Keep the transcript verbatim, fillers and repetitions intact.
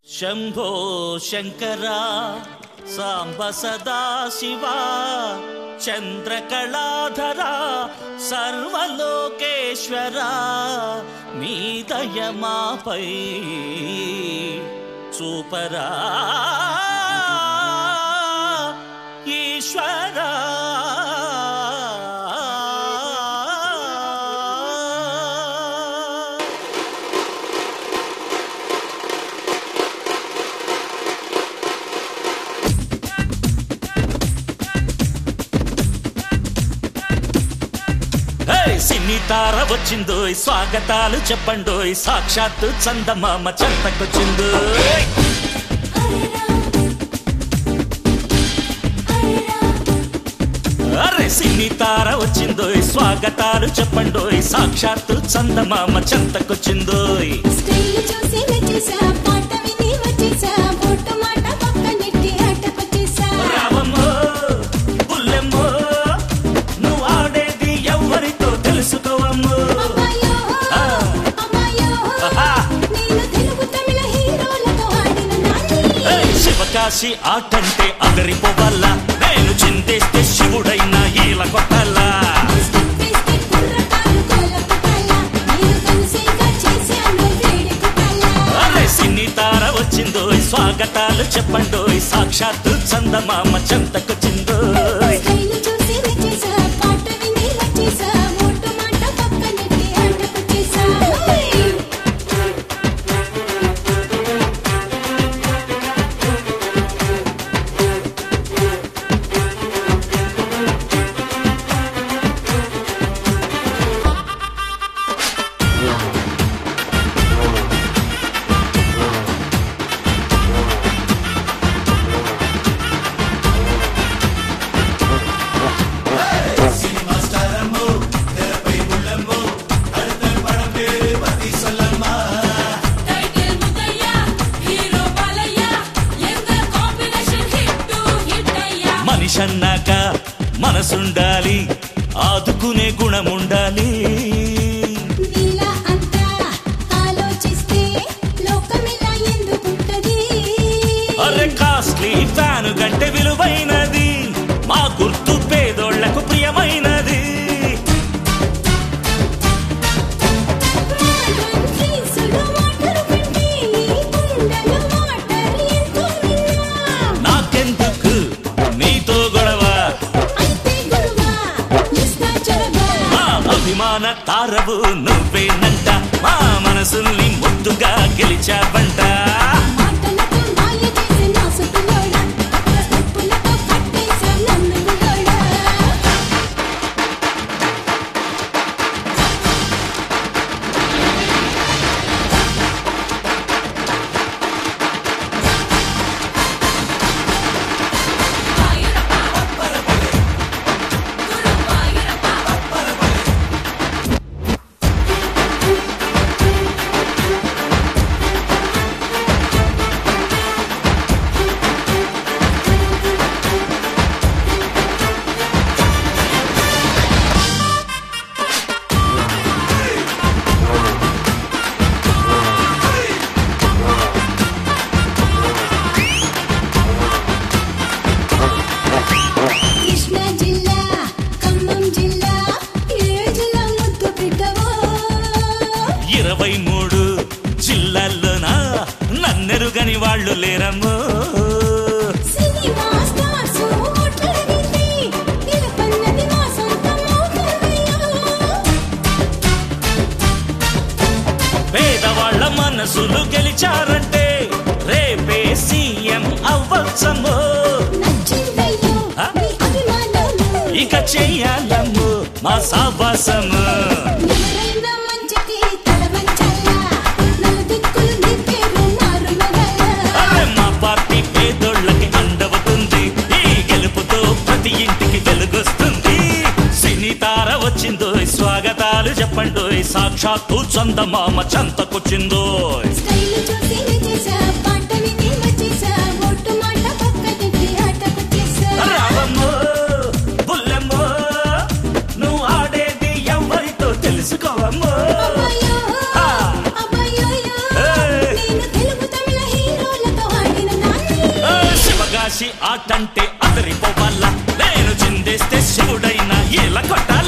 शंभो शंकरा सांब सदा शिवा चंद्रकलाधरा सर्वलोकेश्वरा नी दयमापै चूपरा ईश्वरा సిన్ని తార వచ్చిందోయ్ స్వాగతాలు చెప్పండోయ్ సాక్షాత్తు చందమామ చెంతకొచ్చిందోయ్ అరే సిన్ని తార వచ్చిందోయ్ స్వాగతాలు చెప్పండోయ్ సాక్షాత్తు చందమామ చెంతకొచ్చిందోయ్ స్టైల్ చూసి నచ్చేసా పాట విని వచ్చేసా ఫోటో మాట పక్కనెట్టి అటకొచ్చేసా రావమ్మో బుల్లెమ్మో నువ్వు ఆడేది ఎవరితో తెలుసుకోవమ్మో అమ్మాయో అమ్మాయో నేను తెలుగు తమిళ హీరోలతో ఆడిన నాని శివకాశి ఆటంటే అదరిపోవాల నేను చిందేస్తే శివుడైనా ఈల కొట్టాలా స్టెప్ బై స్టెప్ కుర్రకాలు కోలకుటాలా నేను కన్సేగా చేశాను వేడుకుటాలా అరే సిన్ని తార వచ్చిందోయ్ స్వాగతాలు చెప్పండోయ్ సాక్షాత్తు చందమామ చెంతకొచ్చిందోయ్ స్టైల్ చూసి నచ్చేసా పాట విని వచ్చేసా ఫోటో మాట పక్కనెట్టి అటకొచ్చేసా టైటిల్ ముదయ్య హీరో బాలయ్య ఎంగల్ కాంబినేషన్ హిట్ టు హిట్ అయ్యా మనిషన్నాక మనసుండాలి ఆదుకునే గుణముండాలి నీలా అంతా ఆలోచిస్తే లోకమిలా ఎందుకుంటది అరే కాస్ట్లీ ఫ్యాను గంటే విలువైనది మా గుర్తు పేదోళ్లకు ప్రియమైనది మోడర్న్ ఫీసులు వాటర్ కంటే ఈ గుండెలు వాటర్ ఎంతో విన్నా నాకెందుకు నీతో గొడవ అయితే గురువా ఇస్తా చొరవా మా అభిమాన తారవు నువ్వేనంట మా మనసుల్ని ముద్దుగా గెలిచావంట మాటలతో మాయ చేసి నా సుట్టులోడా స్టెప్పులతో కట్టేసా నన్ను గులోడా కృష్ణా జిల్లా ఖమ్మం జిల్లా ఏ జిల్లా ముద్దు బిడ్డవో ఇరవై మూడు జిల్లాల్లోన నన్నెరుగని వాళ్ళు లేరమ్మో సినిమా స్టార్స్ ఓట్లడిగింది నిలపన్నది మా సొంతం అవుతుందయ్యో పేదవాళ్ల మనసులు గెలిచారంటే రేపే సీఎం అవ్వచ్చమ్మో నచ్చిందయ్యో నీ అభిమానము ఇక చెయ్యాలమ్ము మా సావాసము ఎవరైనా మంచికి తల వంచాలా నలుదిక్కులు నీ పేరు మారు మొగలా అరే మా పార్టీ పేదోళ్ళకి అండవుతుంది ఈ గెలుపుతో ప్రతి ఇంటికి వెలుగొస్తుంది సినీ తార వచ్చిందోయ్ స్వాగతాలు చెప్పండోయ్ సాక్షాత్తు చందమామ చెంతకొచ్చిందోయ్ స్టైల్ చూసి నచ్చేసా పాట విని వచ్చేసా ఓటు మాట పక్కనెట్టి ఆటకొచ్చేసా రావమ్మో బుల్లెమ్మో నువ్వు ఆడేది ఎవరితో తెలుసుకోవమ్మో అబ్బాయో ఆ. అబ్బాయో ఏయ్. నేను తెలుగు తమిళ హీరోల కాశీ ఆటంటే అదిరిపోవాలా నేను చిందేస్తే శివుడైనా ఎలా కొట్టాలి